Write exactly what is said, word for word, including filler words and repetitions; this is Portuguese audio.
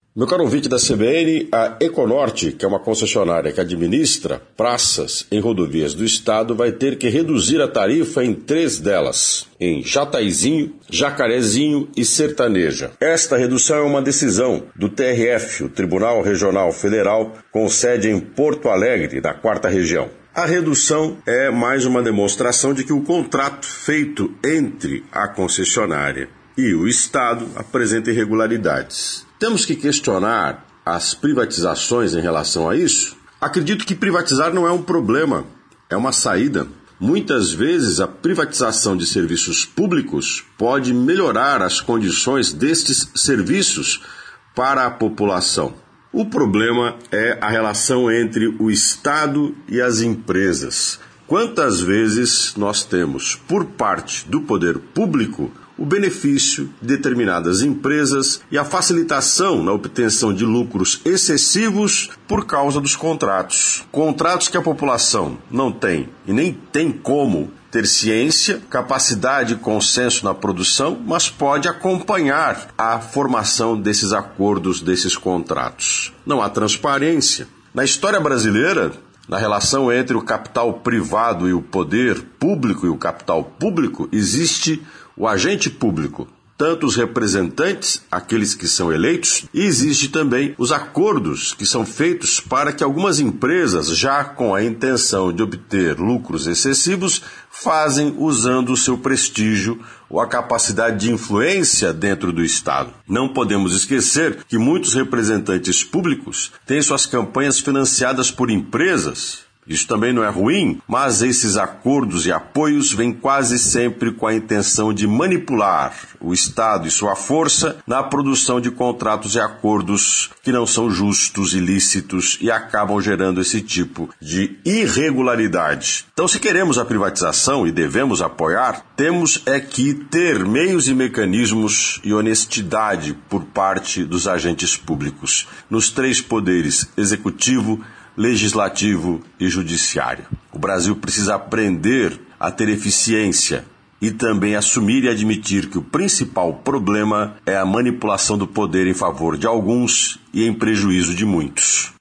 Meu caro ouvinte da C B N, a Econorte, que é uma concessionária que administra praças em rodovias do estado, vai ter que reduzir a tarifa em três delas, em Jataizinho, Jacarezinho e Sertaneja. Esta redução é uma decisão do T R F, o Tribunal Regional Federal, com sede em Porto Alegre, da quarta região. A redução é mais uma demonstração de que o contrato feito entre a concessionária e o Estado apresenta irregularidades. Temos que questionar as privatizações em relação a isso? Acredito que privatizar não é um problema, é uma saída. Muitas vezes a privatização de serviços públicos pode melhorar as condições destes serviços para a população. O problema é a relação entre o Estado e as empresas. Quantas vezes nós temos, por parte do poder público, o benefício de determinadas empresas e a facilitação na obtenção de lucros excessivos por causa dos contratos. Contratos que a população não tem e nem tem como ter ciência, capacidade e consenso na produção, mas pode acompanhar a formação desses acordos, desses contratos. Não há transparência. Na história brasileira, na relação entre o capital privado e o poder público e o capital público, existe o agente público, tanto os representantes, aqueles que são eleitos, e existe também os acordos que são feitos para que algumas empresas, já com a intenção de obter lucros excessivos, fazem usando o seu prestígio ou a capacidade de influência dentro do Estado. Não podemos esquecer que muitos representantes públicos têm suas campanhas financiadas por empresas. Isso também não é ruim, mas esses acordos e apoios vêm quase sempre com a intenção de manipular o Estado e sua força na produção de contratos e acordos que não são justos, ilícitos e acabam gerando esse tipo de irregularidade. Então, se queremos a privatização e devemos apoiar, temos é que ter meios e mecanismos e honestidade por parte dos agentes públicos, nos três poderes: executivo, legislativo e judiciário. O Brasil precisa aprender a ter eficiência e também assumir e admitir que o principal problema é a manipulação do poder em favor de alguns e em prejuízo de muitos.